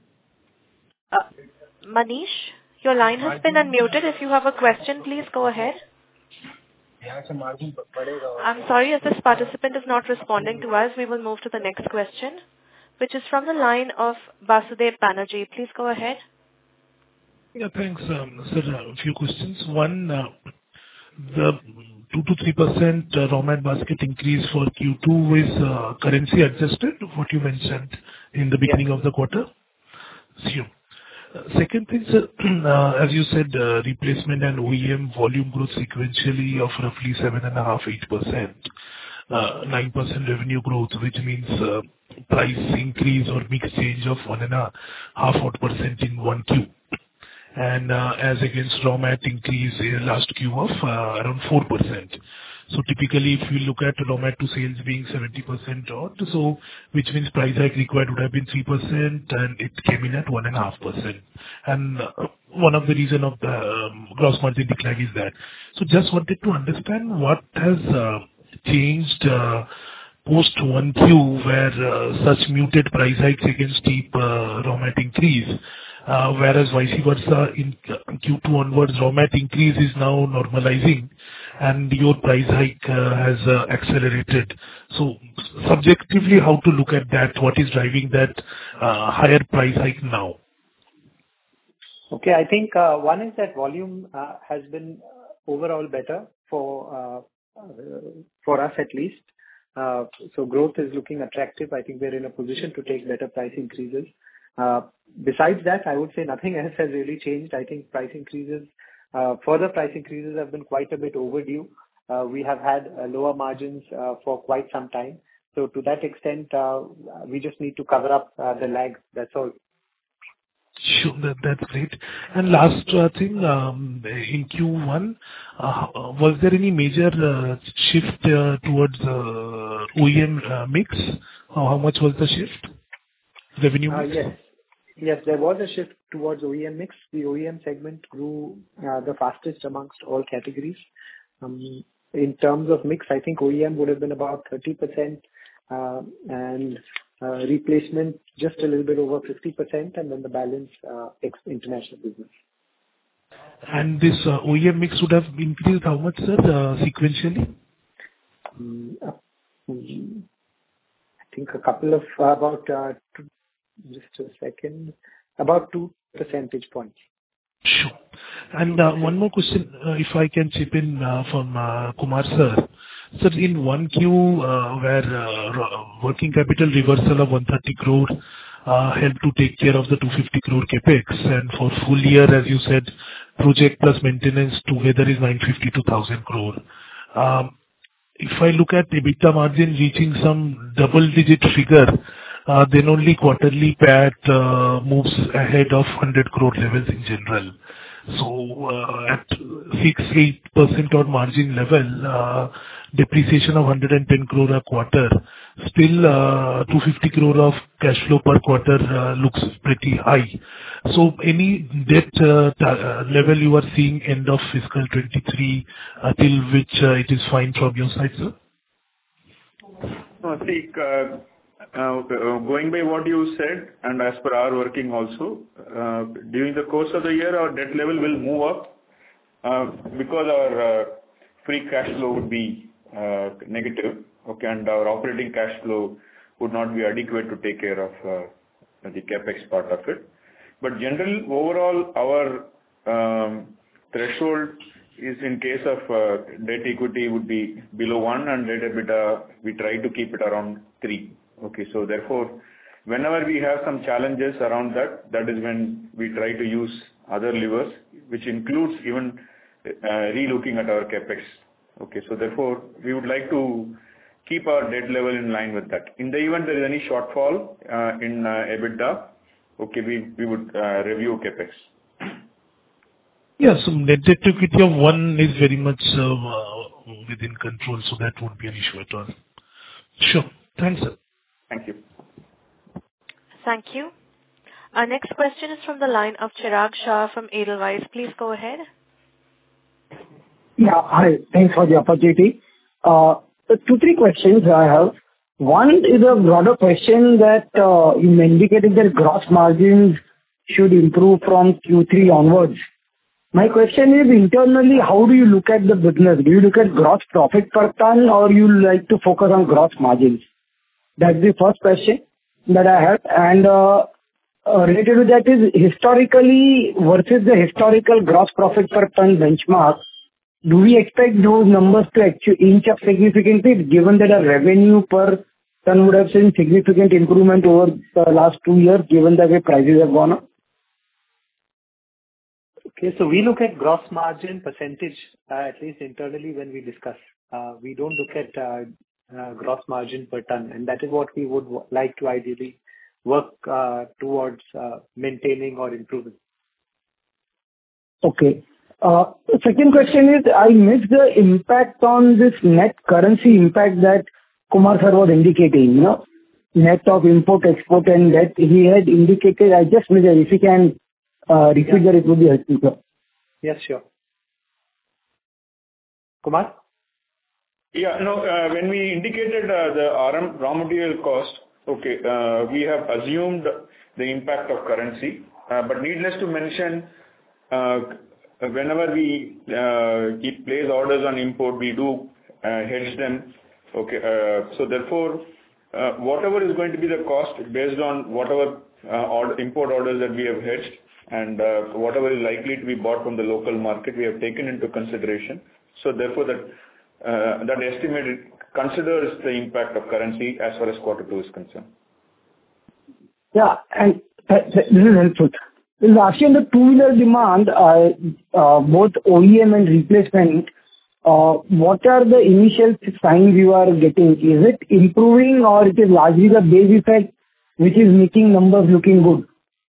Manish, your line has been unmuted. If you have a question, please go ahead. यहाँ से margin बढ़ेगा. I'm sorry, as this participant is not responding to us, we will move to the next question, which is from the line of Vasudev Banerjee. Please go ahead. Yeah, thanks, sir. A few questions. One, the 2 to 3% raw mat basket increase for Q2 is currency adjusted, what you mentioned in the beginning of the quarter? Sure. Second thing, sir, as you said, replacement and OEM volume growth sequentially of roughly 7.5%-8%, 9% revenue growth, which means price increase or mix change of 1.5% in 1Q. And as against raw mat increase in last Q of around 4%. So typically, if you look at raw mat to sales being 70% odd, so which means price hike required would have been 3%, and it came in at 1.5%. And one of the reason of the gross margin decline is that. So just wanted to understand what has changed post 1Q, where such muted price hikes against steep raw mat increase, whereas vice versa in Q2 onwards, raw mat increase is now normalizing and your price hike has accelerated. So subjectively, how to look at that? What is driving that higher price hike now? Okay, I think one is that volume has been overall better for us at least. So growth is looking attractive. I think we're in a position to take better price increases. Besides that, I would say nothing else has really changed. I think further price increases have been quite a bit overdue. We have had lower margins for quite some time. So to that extent, we just need to cover up the lag. That's all. Sure, that's great. And last thing, in Q1, was there any major shift towards OEM mix? How much was the shift? Revenue mix? Yes, there was a shift towards OEM mix. The OEM segment grew the fastest amongst all categories. In terms of mix, I think OEM would have been about 30%, and replacement just a little bit over 50%, and then the balance international business. And this OEM mix would have increased how much, sir, sequentially? I think a couple of about 2 percentage points. Sure. And one more question, if I can chip in from Kumar sir. Sir, in 1Q, where working capital reversal of 130 crore helped to take care of the 250 crore capex, and for full year, as you said, project plus maintenance together is 950 to 1,000 crore. If I look at EBITDA margin reaching some double-digit figure, then only quarterly PAT moves ahead of 100 crore levels in general. So at 6-8% odd margin level, depreciation of 110 crore a quarter, still 250 crore of cash flow per quarter looks pretty high. So any debt level you are seeing end of fiscal 23 till which it is fine from your side, sir? No, I think going by what you said, and as per our working also, during the course of the year, our debt level will move up because our free cash flow would be negative, okay, and our operating cash flow would not be adequate to take care of the capex part of it. But generally, overall, our threshold is in case of debt equity would be below 1, and debt EBITDA, we try to keep it around 3. Okay, so therefore, whenever we have some challenges around that, that is when we try to use other levers, which includes even re-looking at our capex. Okay, so therefore, we would like to keep our debt level in line with that. In the event there is any shortfall in EBITDA, okay, we would review capex. Yeah, so net debt to equity of 1 is very much within control, so that won't be an issue at all. Sure. Thanks, sir. Thank you. Thank you. Our next question is from the line of Chirag Shah from Edelweiss. Please go ahead. Yeah. Hi. Thanks for the opportunity. 2-3 questions I have. One is a broader question that you indicated that gross margins should improve from Q3 onwards. My question is, internally, how do you look at the business? Do you look at gross profit per ton, or you like to focus on gross margins? That's the first question that I have. And related to that is, historically versus the historical gross profit per ton benchmark, do we expect those numbers to actually inch up significantly, given that our revenue per ton would have seen significant improvement over the last 2 years, given the way prices have gone up? Okay, so we look at gross margin percentage, at least internally when we discuss. We don't look at gross margin per ton, and that is what we would like to ideally work towards maintaining or improving. Okay. The second question is, I missed the impact on this net currency impact that Kumar sir was indicating, net of import, export, and that he had indicated. I just missed it. If you can repeat that, it would be helpful, sir. Yes, sure. Kumar? Yeah, no, when we indicated the raw material cost, okay, we have assumed the impact of currency, but needless to mention, whenever we place orders on import, we do hedge them. Okay, so therefore, whatever is going to be the cost based on whatever import orders that we have hedged, and whatever is likely to be bought from the local market, we have taken into consideration. So therefore, that estimate considers the impact of currency as far as Q2 is concerned. Yeah, and this is helpful. Last year, the two-wheeler demand, both OEM and replacement, what are the initial signs you are getting? Is it improving, or it is largely the base effect which is making numbers looking good?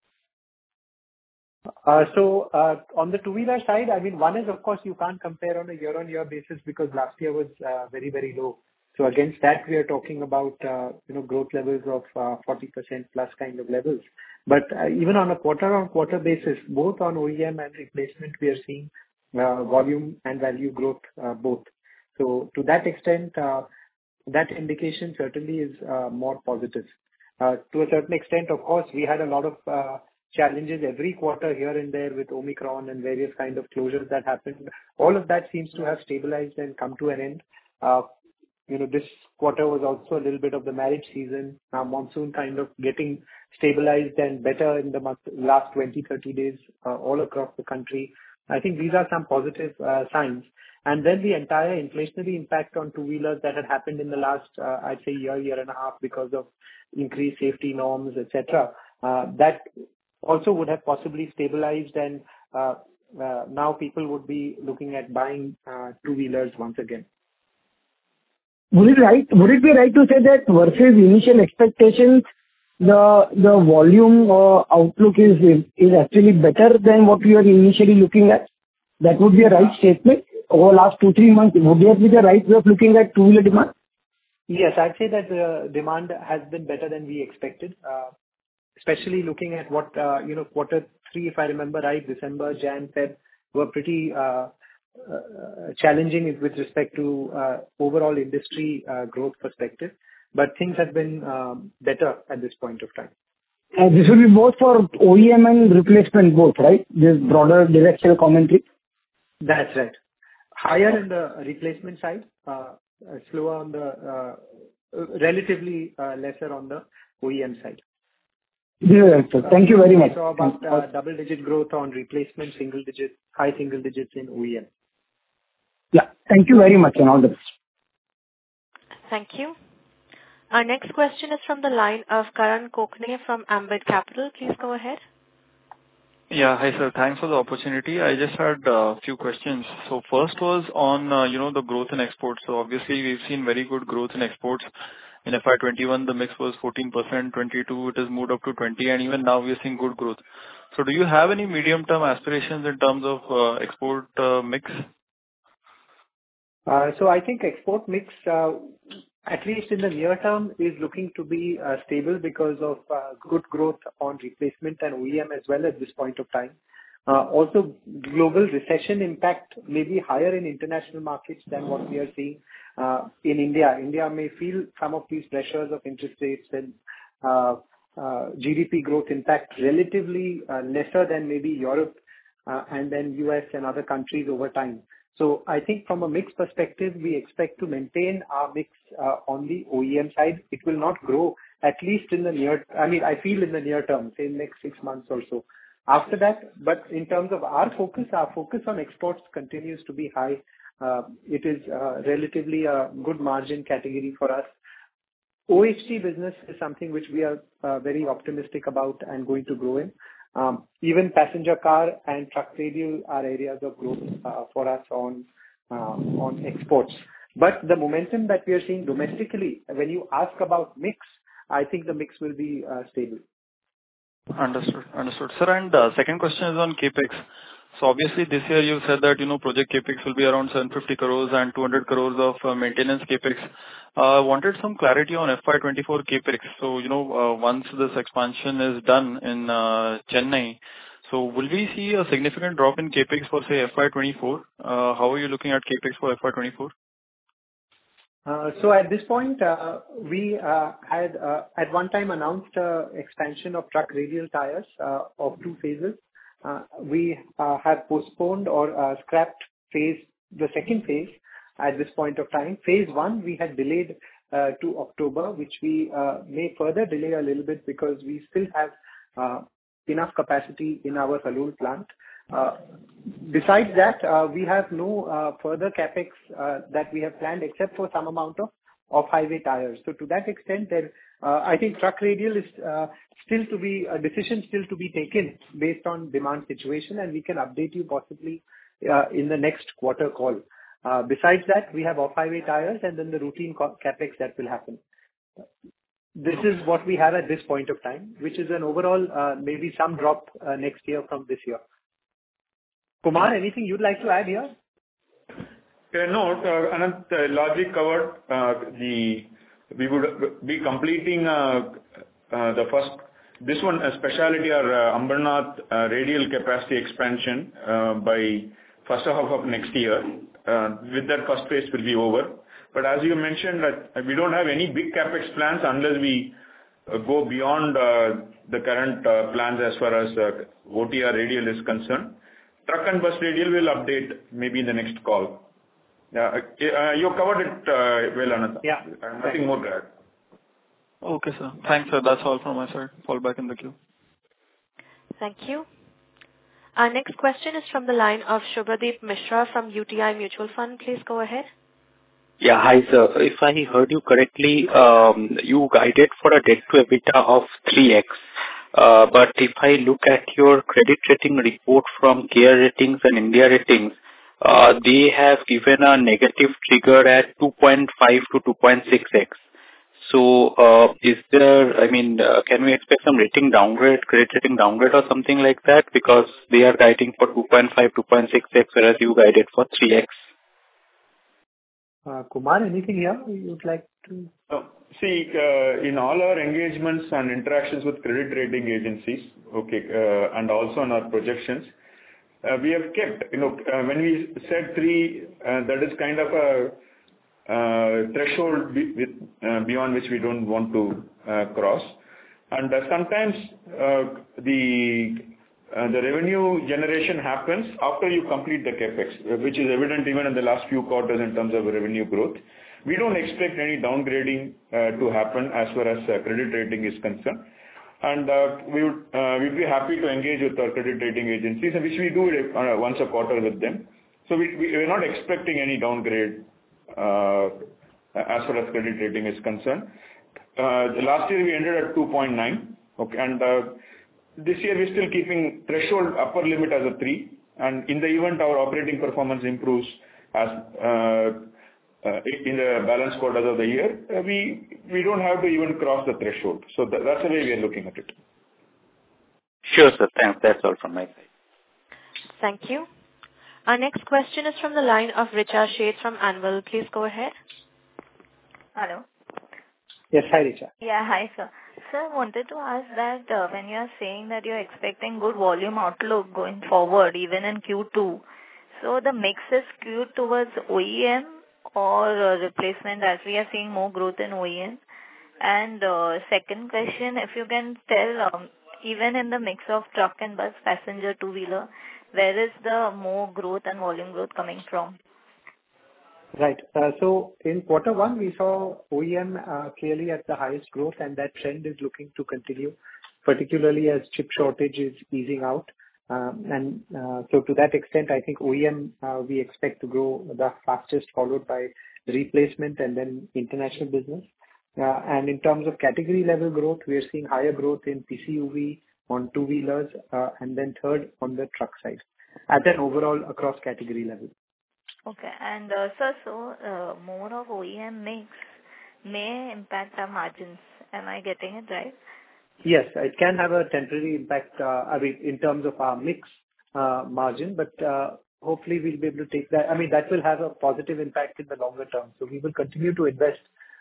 So on the two-wheeler side, I mean, one is, of course, you can't compare on a year-on-year basis because last year was very, very low. So against that, we are talking about growth levels of 40% plus kind of levels. But even on a quarter-on-quarter basis, both on OEM and replacement, we are seeing volume and value growth both. So to that extent, that indication certainly is more positive. To a certain extent, of course, we had a lot of challenges every quarter here and there with Omicron and various kind of closures that happened. All of that seems to have stabilized and come to an end. This quarter was also a little bit of the marriage season, monsoon kind of getting stabilized and better in the last 20-30 days all across the country. I think these are some positive signs. And then the entire inflationary impact on two-wheelers that had happened in the last, I'd say, year and a half because of increased safety norms, etc. That also would have possibly stabilized, and now people would be looking at buying two-wheelers once again. Would it be right to say that versus initial expectations, the volume outlook is actually better than what you were initially looking at? That would be a right statement. Over the last 2-3 months, would that be the right way of looking at two-wheeler demand? Yes, I'd say that the demand has been better than we expected, especially looking at what, Q3, if I remember right, December, Jan, Feb, were pretty challenging with respect to overall industry growth perspective. But things have been better at this point of time. And this will be both for OEM and replacement both, right? This broader directional commentary? That's right. Higher in the replacement side, slower on the, relatively lesser on the OEM side. Yeah, thank you very much. We saw about double-digit growth on replacement, high single digits in OEM. Yeah, thank you very much and all the best. Thank you. Our next question is from the line of Karan Kokane from Ambit Capital. Please go ahead. Yeah, hi sir. Thanks for the opportunity. I just had a few questions. So first was on, the growth in exports. So obviously we've seen very good growth in exports. In FY21, the mix was 14%, 22, it has moved up to 20, and even now we are seeing good growth. So do you have any medium-term aspirations in terms of export mix? So I think export mix, at least in the near term, is looking to be stable because of good growth on replacement and OEM as well at this point of time. Also, global recession impact may be higher in international markets than what we are seeing in India. India may feel some of these pressures of interest rates and GDP growth impact relatively lesser than maybe Europe and then US and other countries over time. So I think from a mix perspective, we expect to maintain our mix on the OEM side. It will not grow, at least in the I feel in the near term, say next 6 months or so. After that, but in terms of our focus on exports continues to be high. It is relatively a good margin category for us. OHT business is something which we are very optimistic about and going to grow in. Even passenger car and truck radial are areas of growth for us on exports. But the momentum that we are seeing domestically, when you ask about mix, I think the mix will be stable. Understood. Sir, and second question is on CapEx. So obviously this year you said that, project CapEx will be around 750 crores and 200 crores of maintenance CapEx. Wanted some clarity on FY24 CapEx. So, once this expansion is done in Chennai, so will we see a significant drop in CapEx for, say, FY24? How are you looking at CapEx for FY24? So at this point, we had at one time announced expansion of truck radial tires of 2 phases. We have postponed or scrapped the second phase at this point of time. Phase 1 we had delayed to October, which we may further delay a little bit because we still have enough capacity in our Halol plant. Besides that, we have no further capex that we have planned except for some amount of off-highway tires. So to that extent, I think truck radial is still to be a decision still to be taken based on demand situation, and we can update you possibly in the next quarter call. Besides that, we have off-highway tires and then the routine capex that will happen. This is what we have at this point of time, which is an overall maybe some drop next year from this year. Kumar, anything you'd like to add here? No, Anant, largely covered. We would be completing the first, this one, a specialty or Ambernath radial capacity expansion by first half of next year. With that, first phase will be over. But as you mentioned, that we don't have any big capex plans unless we go beyond the current plans as far as OTR radial is concerned. Truck and bus radial will update maybe in the next call. You covered it well, Anant. Yeah. Nothing more to add. Okay, sir. Thanks, sir. That's all from my side. Fall back in the queue. Thank you. Our next question is from the line of Shubhadeep Mishra from UTI Mutual Fund. Please go ahead. Yeah, hi, sir. If I heard you correctly, you guided for a debt to EBITDA of 3x. But if I look at your credit rating report from CARE Ratings and India Ratings, they have given a negative trigger at 2.5 to 2.6x. So, can we expect some rating downgrade, credit rating downgrade or something like that? Because they are guiding for 2.5, 2.6x, whereas you guided for 3x. Kumar, anything here you'd like to? See, in all our engagements and interactions with credit rating agencies, and also in our projections, we have kept, when we said 3, that is kind of a threshold beyond which we don't want to cross. And sometimes the revenue generation happens after you complete the capex, which is evident even in the last few quarters in terms of revenue growth. We don't expect any downgrading to happen as far as credit rating is concerned. And we'd be happy to engage with our credit rating agencies, which we do once a quarter with them. So we're not expecting any downgrade as far as credit rating is concerned. Last year we ended at 2.9, and this year we're still keeping threshold upper limit as a 3, and in the event our operating performance improves as in the balance quarters of the year, we don't have to even cross the threshold. So that's the way we are looking at it. Sure, sir. Thanks. That's all from my side. Thank you. Our next question is from the line of Richa Sheth from Anvil. Please go ahead. Hello. Yes, hi, Richa. Yeah, hi, sir. Sir, I wanted to ask that when you are saying that you're expecting good volume outlook going forward, even in Q2, so the mix is skewed towards OEM or replacement, as we are seeing more growth in OEM. And second question, if you can tell, even in the mix of truck and bus, passenger, two-wheeler, where is the more growth and volume growth coming from? Right. So in quarter one, we saw OEM clearly at the highest growth, and that trend is looking to continue, particularly as chip shortage is easing out. So to that extent, I think OEM we expect to grow the fastest, followed by replacement and then international business. And in terms of category level growth, we are seeing higher growth in PCUV on two-wheelers, and then third on the truck side, at an overall across category level. Okay. And sir, so more of OEM mix may impact our margins. Am I getting it right? Yes, it can have a temporary impact, in terms of our mix margin, but hopefully we'll be able to take that. That will have a positive impact in the longer term. So we will continue to invest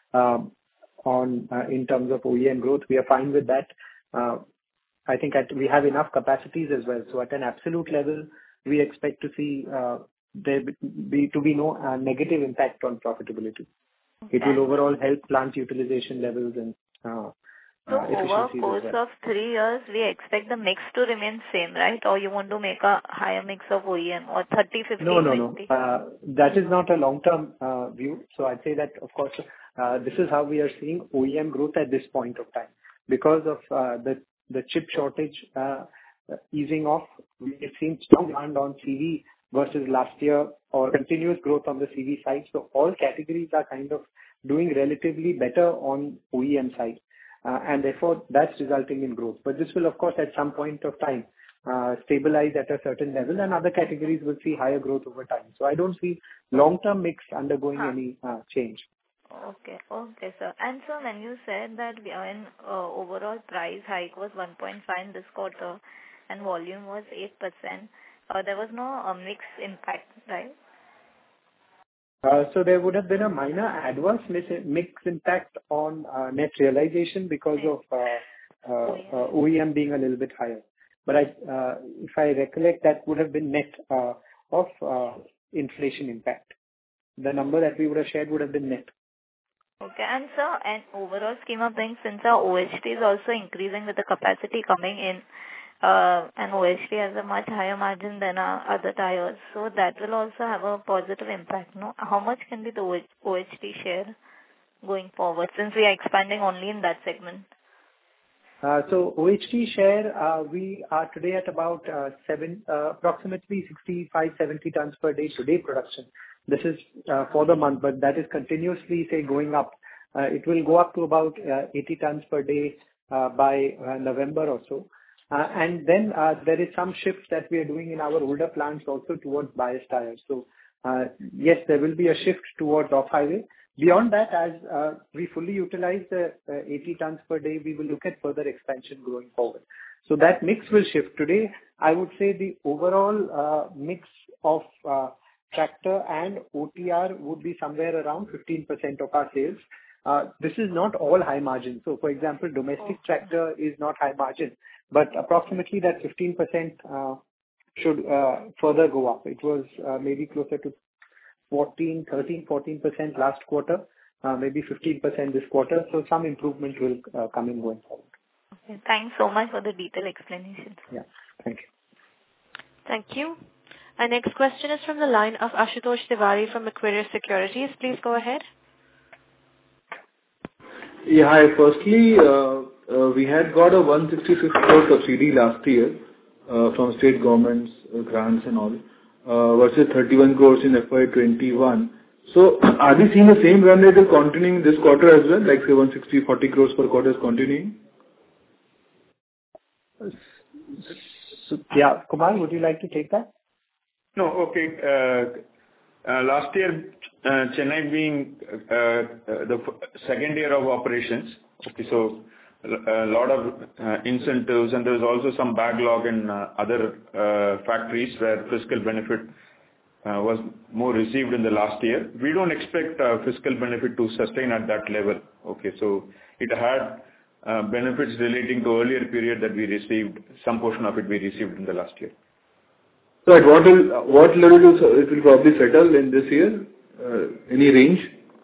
in terms of OEM growth. We are fine with that. I think we have enough capacities as well. So at an absolute level, we expect to see there be no negative impact on profitability. Okay. It will overall help plant utilization levels and so over course of 3 years, we expect the mix to remain same, right? Or you want to make a higher mix of OEM or 30, 50, No. 20? That is not a long-term view. So I'd say that, of course, this is how we are seeing OEM growth at this point of time. Because of the chip shortage easing off, we've seen strong demand on CV versus last year, or continuous growth on the CV side. So all categories are kind of doing relatively better on OEM side. And therefore, that's resulting in growth. But this will, of course, at some point of time, stabilize at a certain level, and other categories will see higher growth over time. So I don't see long-term mix undergoing any change. Okay, sir. And so when you said that when overall price hike was 1.5 in this quarter and volume was 8%, there was no mix impact, right? So there would have been a minor adverse mix impact on net realization because of OEM being a little bit higher. But if I recollect, that would have been net of inflation impact. The number that we would have shared would have been net. Okay. And sir, an overall scheme of things, since our OHT is also increasing with the capacity coming in, and OHT has a much higher margin than our other tires, so that will also have a positive impact, no? How much can be the OHT share going forward, since we are expanding only in that segment? So OHT share, we are today at about approximately 65-70 tons per day today production. This is for the month, but that is continuously going up. It will go up to about 80 tons per day by November or so. And then there is some shift that we are doing in our older plants also towards bias tires. So yes, there will be a shift towards off-highway. Beyond that, as we fully utilize the 80 tons per day, we will look at further expansion going forward. So that mix will shift. Today, I would say the overall mix of tractor and OTR would be somewhere around 15% of our sales. This is not all high margin. So for example, domestic tractor is not high margin, but approximately that 15% should further go up. It was maybe closer to 13-14% last quarter, maybe 15% this quarter. So some improvement will come in going forward. Okay. Thanks so much for the detailed explanation. Yeah. Thank you. Thank you. Our next question is from the line of Ashutosh Tiwari from Equirus Securities. Please go ahead. Yeah, hi. Firstly, we had got a 166 crore subsidy last year from state governments, grants and all, versus 31 crores in FY21. So are we seeing the same run rate continuing this quarter as well, like say 140 crores per quarter is continuing? So, yeah, Kumar, would you like to take that? No, okay. Last year, Chennai being the second year of operations, okay, so a lot of incentives, and there was also some backlog in other factories where fiscal benefit was more received in the last year. We don't expect fiscal benefit to sustain at that level. Okay, so it had benefits relating to earlier period that we received. Some portion of it we received in the last year. So at what level it will probably settle in this year? Any range?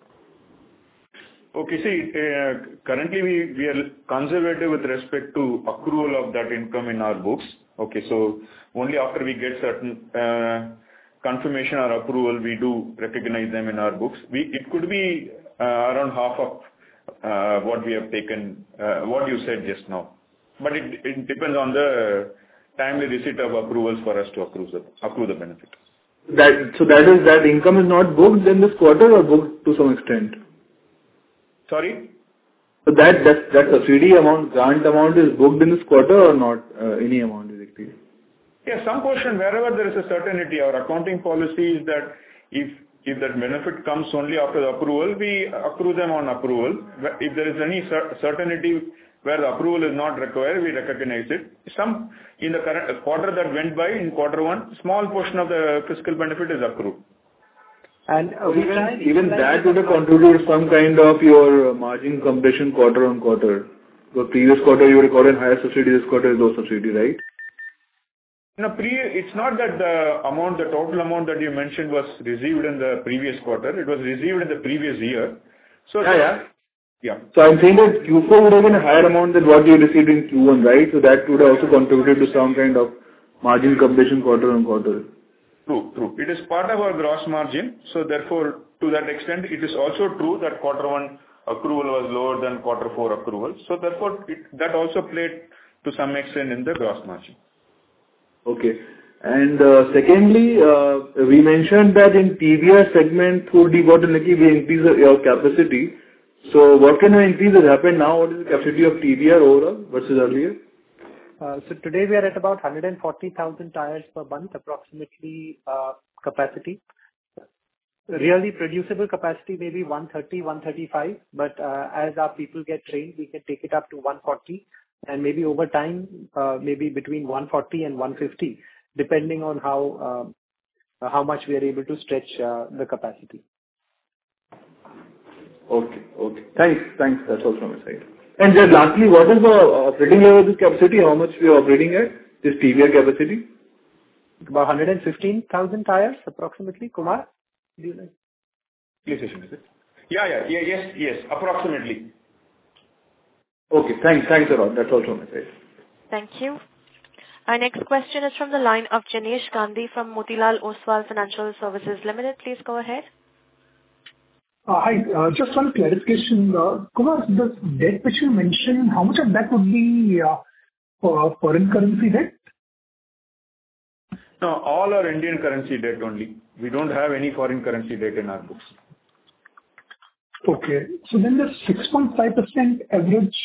Okay, see, currently we are conservative with respect to accrual of that income in our books. Okay, so only after we get certain confirmation or approval, we do recognize them in our books. It could be around half of what we have taken, what you said just now. But it depends on the timely receipt of approvals for us to accrue the benefit. That income is not booked in this quarter or booked to some extent? Sorry? So that subsidy amount, grant amount is booked in this quarter or not any amount directly? Yeah, some portion wherever there is a certainty. Our accounting policy is that if that benefit comes only after the approval, we accrue them on approval. If there is any certainty where the approval is not required, we recognize it. Some in the current quarter that went by in quarter one, small portion of the fiscal benefit is accrued. And even that would have contributed some kind of your margin compression quarter on quarter. The previous quarter you recorded higher subsidy, this quarter is low subsidy, right? No, it's not that the total amount that you mentioned was received in the previous quarter. It was received in the previous year. So yeah. So I'm saying that Q4 would have been a higher amount than what you received in Q1, right? So that would have also contributed to some kind of margin compression quarter on quarter. True. It is part of our gross margin. So therefore, to that extent, it is also true that quarter one accrual was lower than quarter four accrual. So therefore, that also played to some extent in the gross margin. Okay. And secondly, we mentioned that in TBR segment through debottlenecking we increase your capacity. So what kind of increase has happened now? What is the capacity of TBR overall versus earlier? So today we are at about 140,000 tires per month approximately capacity. Really producible capacity maybe 130, 135, but as our people get trained, we can take it up to 140 and maybe over time, maybe between 140 and 150, depending on how much we are able to stretch the capacity. Okay. Thanks. That's all from my side. And then lastly, what is the operating level of this capacity? How much we are operating at this TBR capacity? About 115,000 tires approximately. Kumar, do you know? Yes, is it? Yeah. Yes, approximately. Okay, thanks a lot. That's all from my side. Thank you. Our next question is from the line of Jinesh Gandhi from Motilal Oswal Financial Services Limited. Please go ahead. Hi, just one clarification. Kumar, the debt which you mentioned, how much of that would be foreign currency debt? No, all are Indian currency debt only. We don't have any foreign currency debt in our books. Okay. So then the 6.5% average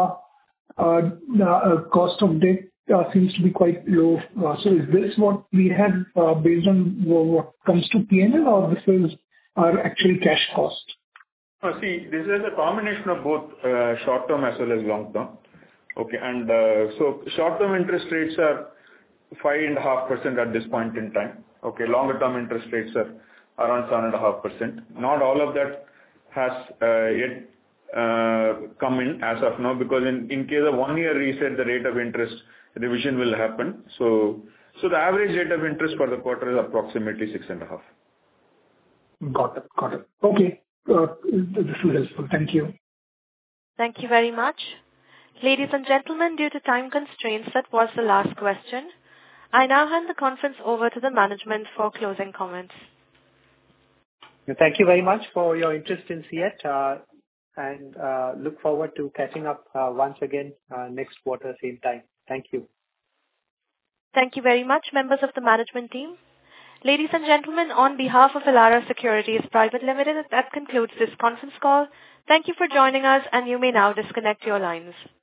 cost of debt seems to be quite low. So is this what we have based on what comes to P&L, or this is our actual cash cost? See, this is a combination of both short-term as well as long-term. Okay, and so short-term interest rates are 5.5% at this point in time. Okay, longer-term interest rates are around 7.5%. Not all of that has yet come in as of now, because in case of 1 year reset, the rate of interest revision will happen. So the average rate of interest for the quarter is approximately 6.5%. Got it. Okay. This is helpful. Thank you. Thank you very much. Ladies and gentlemen, due to time constraints, that was the last question. I now hand the conference over to the management for closing comments. Thank you very much for your interest in CEAT and look forward to catching up once again next quarter, same time. Thank you. Thank you very much, members of the management team. Ladies and gentlemen, on behalf of Elara Securities Private Limited, that concludes this conference call. Thank you for joining us, and you may now disconnect your lines.